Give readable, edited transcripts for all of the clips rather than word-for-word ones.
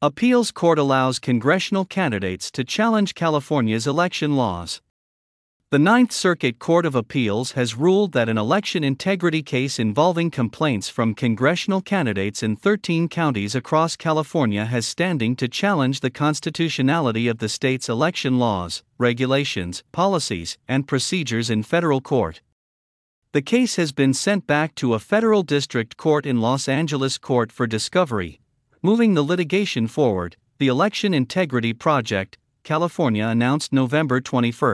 Appeals Court allows congressional candidates to challenge California's election laws. The Ninth Circuit Court of Appeals has ruled that an election integrity case involving complaints from congressional candidates in 13 counties across California has standing to challenge the constitutionality of the state's election laws, regulations, policies, and procedures in federal court. The case has been sent back to a federal district court in Los Angeles court for discovery. Moving the litigation forward, the Election Integrity Project, California announced November 21.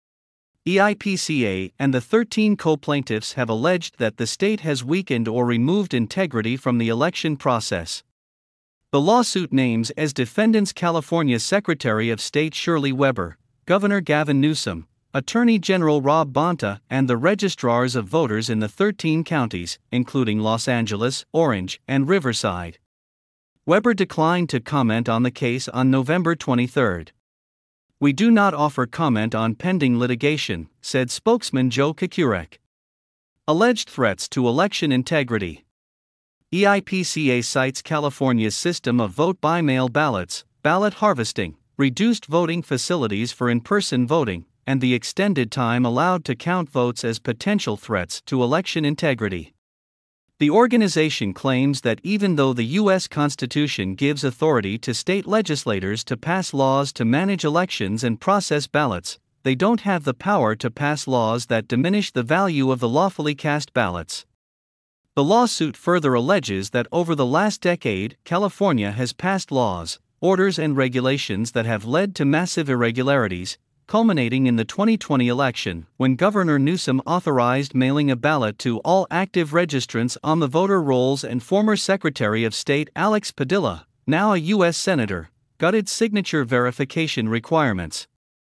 EIPCA and the 13 co-plaintiffs have alleged that the state has weakened or removed integrity from the election process. The lawsuit names as defendants California's Secretary of State Shirley Weber, Governor Gavin Newsom, Attorney General Rob Bonta, and the registrars of voters in the 13 counties, including Los Angeles, Orange, and Riverside. Weber declined to comment on the case on November 23. "We do not offer comment on pending litigation," said spokesman Joe Kukurek. Alleged threats to election integrity. EIPCA cites California's system of vote-by-mail ballots, ballot harvesting, reduced voting facilities for in-person voting, and the extended time allowed to count votes as potential threats to election integrity. The organization claims that even though the U.S. Constitution gives authority to state legislators to pass laws to manage elections and process ballots, they don't have the power to pass laws that diminish the value of the lawfully cast ballots. The lawsuit further alleges that over the last decade, California has passed laws, orders, and regulations that have led to massive irregularities, culminating in the 2020 election, when Governor Newsom authorized mailing a ballot to all active registrants on the voter rolls, and former Secretary of State Alex Padilla, now a U.S. Senator, gutted signature verification requirements.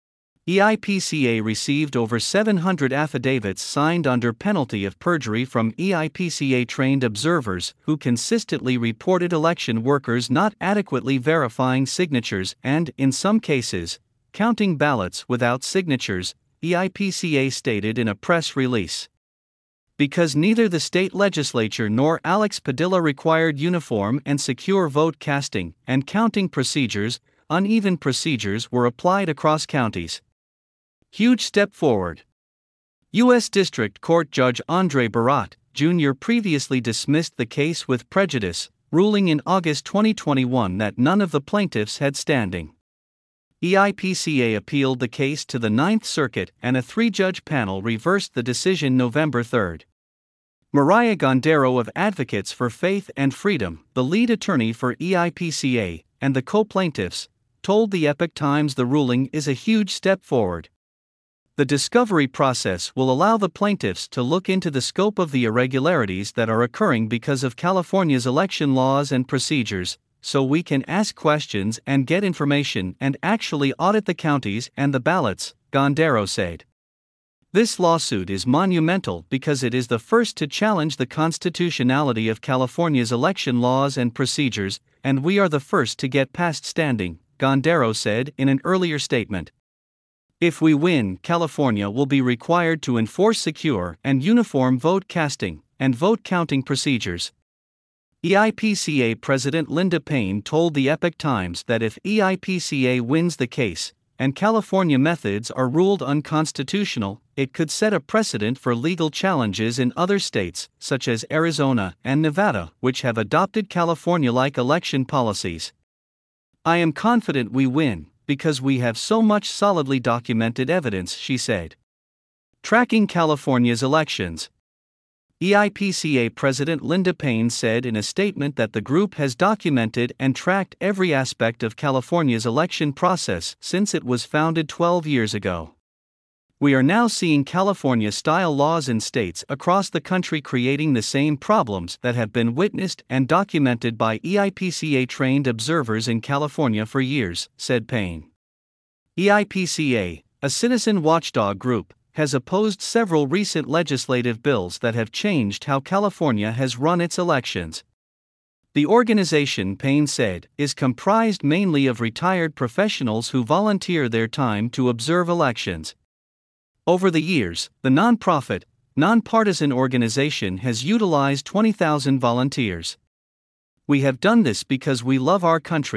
EIPCA received over 700 affidavits signed under penalty of perjury from EIPCA-trained observers who consistently reported election workers not adequately verifying signatures and, in some cases, counting ballots without signatures, EIPCA stated in a press release. Because neither the state legislature nor Alex Padilla required uniform and secure vote casting and counting procedures, uneven procedures were applied across counties. Huge step forward. U.S. District Court Judge Andre Barat, Jr. previously dismissed the case with prejudice, ruling in August 2021 that none of the plaintiffs had standing. EIPCA appealed the case to the Ninth Circuit, and a three-judge panel reversed the decision November 3. Mariah Gondaro of Advocates for Faith and Freedom, the lead attorney for EIPCA, and the co-plaintiffs, told the Epoch Times the ruling is a huge step forward. The discovery process will allow the plaintiffs to look into the scope of the irregularities that are occurring because of California's election laws and procedures, so we can ask questions and get information and actually audit the counties and the ballots, Gondaro said. This lawsuit is monumental because it is the first to challenge the constitutionality of California's election laws and procedures, and we are the first to get past standing, Gondaro said in an earlier statement. If we win, California will be required to enforce secure and uniform vote casting and vote counting procedures. EIPCA President Linda Payne told the Epoch Times that if EIPCA wins the case, and California methods are ruled unconstitutional, it could set a precedent for legal challenges in other states, such as Arizona and Nevada, which have adopted California-like election policies. "I am confident we win, because we have so much solidly documented evidence," she said. Tracking California's elections. EIPCA President Linda Payne said in a statement that the group has documented and tracked every aspect of California's election process since it was founded 12 years ago. "We are now seeing California-style laws in states across the country creating the same problems that have been witnessed and documented by EIPCA-trained observers in California for years," said Payne. EIPCA, a citizen watchdog group, has opposed several recent legislative bills that have changed how California has run its elections. The organization, Payne said, is comprised mainly of retired professionals who volunteer their time to observe elections. Over the years, the nonprofit, nonpartisan organization has utilized 20,000 volunteers. "We have done this because we love our country,"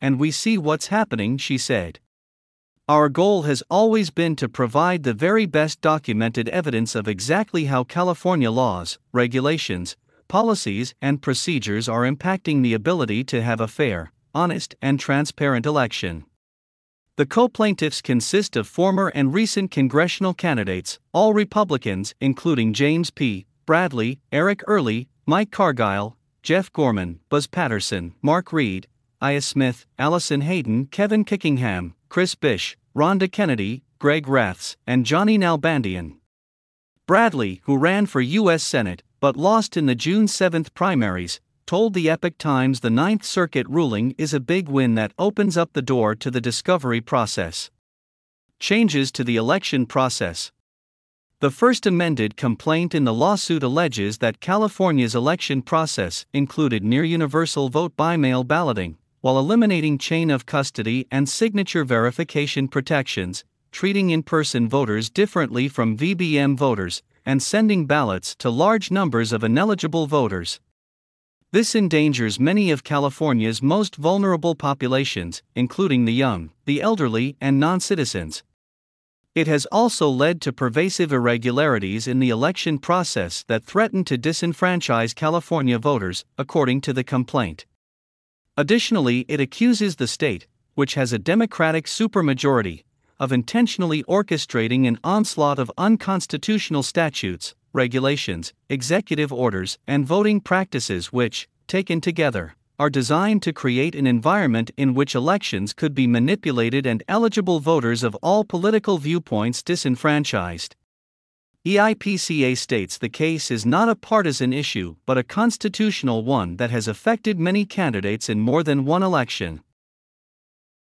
and we see what's happening, she said. Our goal has always been to provide the very best documented evidence of exactly how California laws, regulations, policies, and procedures are impacting the ability to have a fair, honest, and transparent election. The co-plaintiffs consist of former and recent congressional candidates, all Republicans, including James P. Bradley, Eric Early, Mike Cargile, Jeff Gorman, Buzz Patterson, Mark Reed, Aya Smith, Allison Hayden, Kevin Kickingham, Chris Bish, Rhonda Kennedy, Greg Raths, and Johnny Nalbandian. Bradley, who ran for U.S. Senate but lost in the June 7 primaries, told the Epoch Times the Ninth Circuit ruling is a big win that opens up the door to the discovery process. Changes to the election process. The first amended complaint in the lawsuit alleges that California's election process included near-universal vote-by-mail balloting, while eliminating chain of custody and signature verification protections, treating in-person voters differently from VBM voters, and sending ballots to large numbers of ineligible voters. This endangers many of California's most vulnerable populations, including the young, the elderly, and non-citizens. It has also led to pervasive irregularities in the election process that threaten to disenfranchise California voters, according to the complaint. Additionally, it accuses the state, which has a Democratic supermajority, of intentionally orchestrating an onslaught of unconstitutional statutes, regulations, executive orders, and voting practices which, taken together, are designed to create an environment in which elections could be manipulated and eligible voters of all political viewpoints disenfranchised. EIPCA states the case is not a partisan issue but a constitutional one that has affected many candidates in more than one election.